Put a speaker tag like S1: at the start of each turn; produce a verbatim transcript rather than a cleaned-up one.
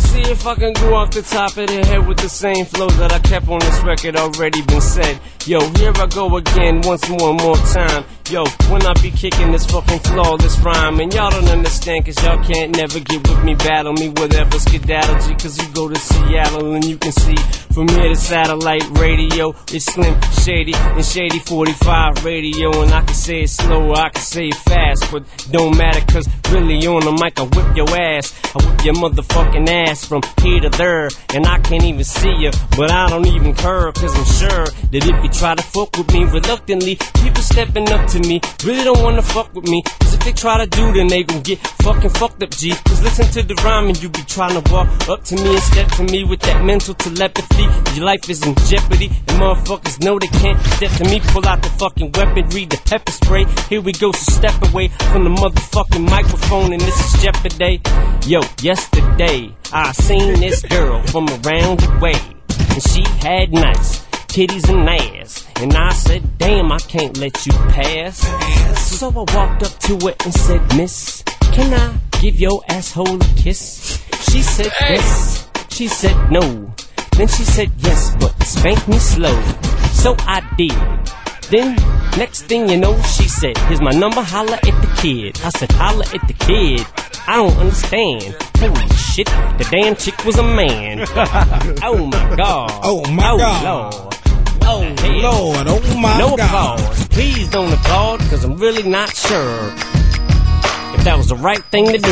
S1: Let's see if I can go off the top of the head with the same flow that I kept on this record already been said. Yo, here I go again, once more, one more time. Yo, when I be kicking this fucking flawless rhyme, and y'all don't understand cause y'all can't never get with me, battle me, whatever skedaddle G, cause you go to Seattle and you can see from here to satellite radio, it's Slim Shady and Shady forty-five radio, and I can say it slow, I can say it fast, but don't matter cause really on the mic I whip your ass, I whip your motherfucking ass from here to there, and I can't even see you, but I don't even care cause I'm sure that if you try to fuck with me reluctantly, people stepping up to me really don't wanna fuck with me, cause if they try to do then they gon' get fucking fucked up G, cause listen to the rhyme and you be trying to walk up to me and step to me with that mental telepathy, your life is in jeopardy and motherfuckers know they can't step to me, pull out the fucking weapon, read the pepper spray, here we go, so step away from the motherfucking microphone and this is Jeopardy. Yo, yesterday I seen this girl from around the way and she had nice titties and ass, and I said, damn, I can't let you pass. So I walked up to her and said, miss, can I give your asshole a kiss? She said yes, she said no, then she said yes, but spank me slow. So I did. Then, next thing you know, she said, here's my number, holla at the kid. I said, holla at the kid? I don't understand. Holy shit, the damn chick was a man. Oh my god.
S2: Oh my
S1: oh,
S2: god.
S1: Lord. Oh hell.
S2: Lord, oh my
S1: no
S2: god.
S1: No applause. Please don't applaud, cause I'm really not sure if that was the right thing to do.